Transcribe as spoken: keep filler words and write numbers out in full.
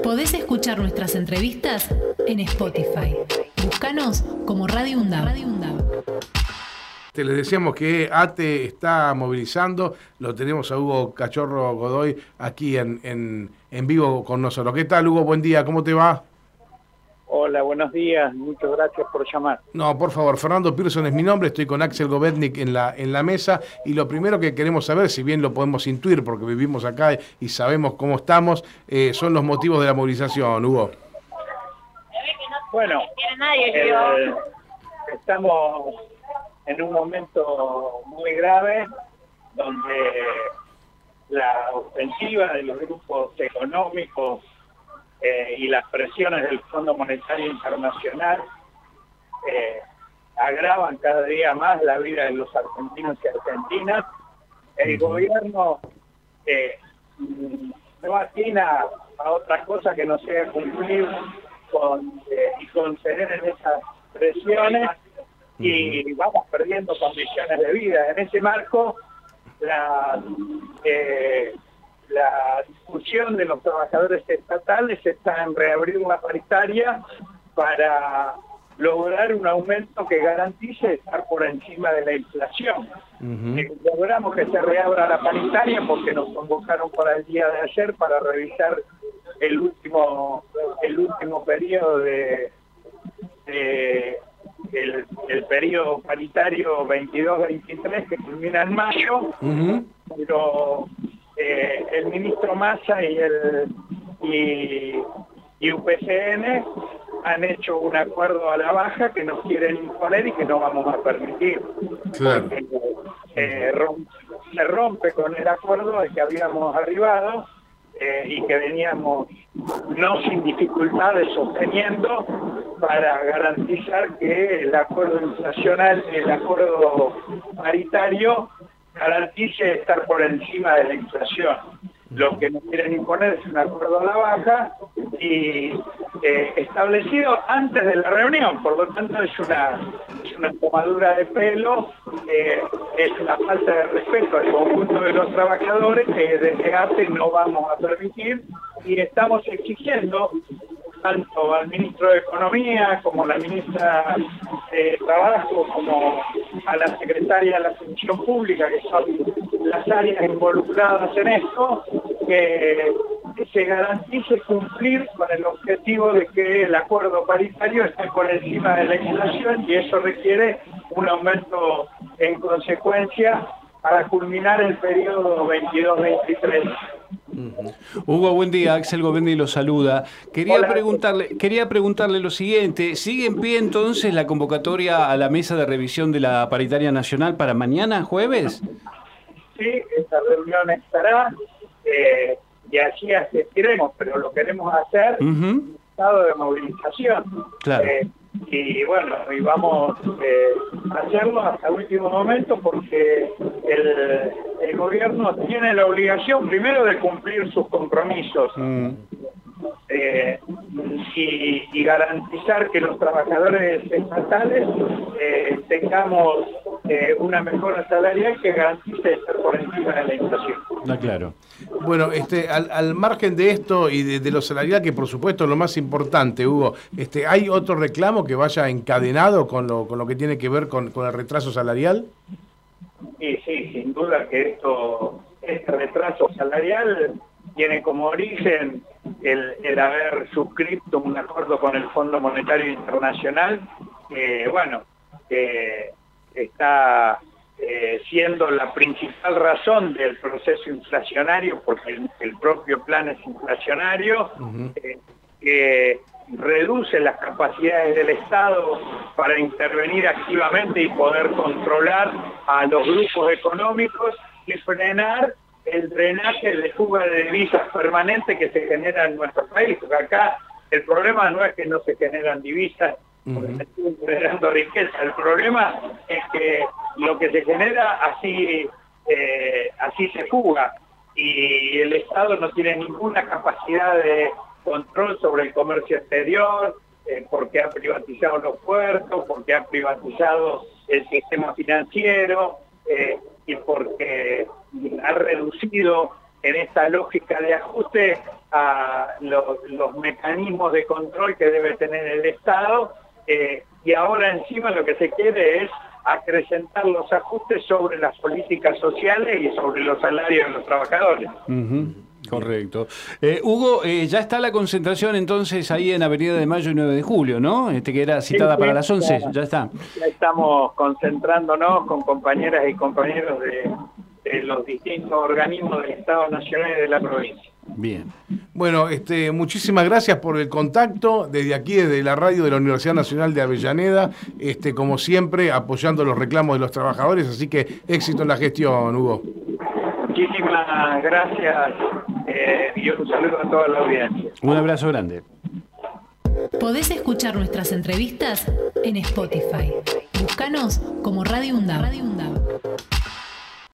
Podés escuchar nuestras entrevistas en Spotify. Búscanos como Radio UNDAB. Radio UNDAB. Te les decíamos que ATE está movilizando, lo tenemos a Hugo Cachorro Godoy aquí en, en, en vivo con nosotros. ¿Qué tal, Hugo? Buen día, ¿cómo te va? Hola, buenos días, muchas gracias por llamar. No, por favor, Fernando Pearson es mi nombre, estoy con Axel Govetnik en la, en la mesa, y lo primero que queremos saber, si bien lo podemos intuir porque vivimos acá y sabemos cómo estamos, eh, son los motivos de la movilización, Hugo. Bueno, eh, estamos en un momento muy grave donde la ofensiva de los grupos económicos eh, y las presiones del Fondo Monetario Internacional eh, agravan cada día más la vida de los argentinos y argentinas. El gobierno eh, no atina a otra cosa que no sea cumplir con, eh, y conceder en esas presiones, y vamos perdiendo condiciones de vida. En ese marco, la, eh, la discusión de los trabajadores estatales está en reabrir una paritaria para lograr un aumento que garantice estar por encima de la inflación. Uh-huh. eh, logramos que se reabra la paritaria porque nos convocaron para el día de ayer para revisar el último, el último periodo de... de El, el periodo paritario veintidós veintitrés que culmina en mayo, uh-huh. pero eh, el ministro Massa y el y, y U P C N han hecho un acuerdo a la baja que nos quieren imponer y que no vamos a permitir. Claro. Porque, eh, rompe, se rompe con el acuerdo al que habíamos arribado eh, y que veníamos no sin dificultades sosteniendo para garantizar que el acuerdo inflacional, el acuerdo paritario, garantice estar por encima de la inflación. Lo que nos quieren imponer es un acuerdo a la baja y eh, establecido antes de la reunión, por lo tanto es una, es una tomadura de pelo, eh, es una falta de respeto al conjunto de los trabajadores que desde ATE no vamos a permitir, y estamos exigiendo tanto al ministro de Economía como a la ministra de Trabajo como a la secretaria de la Función Pública, que son las áreas involucradas en esto, que se garantice cumplir con el objetivo de que el acuerdo paritario esté por encima de la inflación, y eso requiere un aumento en consecuencia para culminar el periodo veintidós veintitrés. Uh-huh. Hugo, buen día. Axel Govendi lo saluda. Quería Hola. preguntarle, quería preguntarle lo siguiente: ¿sigue en pie entonces la convocatoria a la mesa de revisión de la paritaria nacional para mañana, jueves? Sí, esa reunión estará, eh, y así asistiremos, pero lo queremos hacer uh-huh. en estado de movilización. Claro. Eh, y bueno, y vamos eh, a hacerlo hasta el último momento porque el, el gobierno tiene la obligación primero de cumplir sus compromisos mm. eh, y, y garantizar que los trabajadores estatales eh, tengamos eh, una mejora salarial que garantice estar por encima de la inflación. Ah, claro. Bueno, este, al, al margen de esto y de, de lo salarial, que por supuesto es lo más importante, Hugo, este, ¿hay otro reclamo que vaya encadenado con lo, con lo que tiene que ver con, con el retraso salarial? Sí, sí, sin duda que esto, este retraso salarial tiene como origen el, el haber suscrito un acuerdo con el Fondo Monetario Internacional, que bueno, que está eh, siendo la principal razón del proceso inflacionario, porque el, el propio plan es inflacionario, uh-huh. eh, que reduce las capacidades del Estado para intervenir activamente y poder controlar a los grupos económicos y frenar el drenaje de fuga de divisas permanente que se genera en nuestro país. Porque acá el problema no es que no se generan divisas, porque uh-huh. se están generando riqueza. El problema es que lo que se genera así, eh, así se fuga, y el Estado no tiene ninguna capacidad de control sobre el comercio exterior, eh, porque ha privatizado los puertos, porque ha privatizado el sistema financiero, eh, y porque ha reducido en esta lógica de ajuste a lo, los mecanismos de control que debe tener el Estado, eh, y ahora encima lo que se quiere es acrecentar los ajustes sobre las políticas sociales y sobre los salarios de los trabajadores. Uh-huh. Correcto. Eh, Hugo, eh, ya está la concentración entonces ahí en Avenida de Mayo y nueve de julio, ¿no? Este que era citada sí, sí, para las once, ya, ya está. Ya estamos concentrándonos con compañeras y compañeros de, de los distintos organismos del Estado Nacional y de la provincia. Bien. Bueno, este, muchísimas gracias por el contacto desde aquí, desde la radio de la Universidad Nacional de Avellaneda, este, como siempre, apoyando los reclamos de los trabajadores, así que éxito en la gestión, Hugo. Muchísimas gracias eh, y un saludo a toda la audiencia. Un abrazo grande. Podés escuchar nuestras entrevistas en Spotify. Búscanos como Radio UNDAB. Radio UNDAB.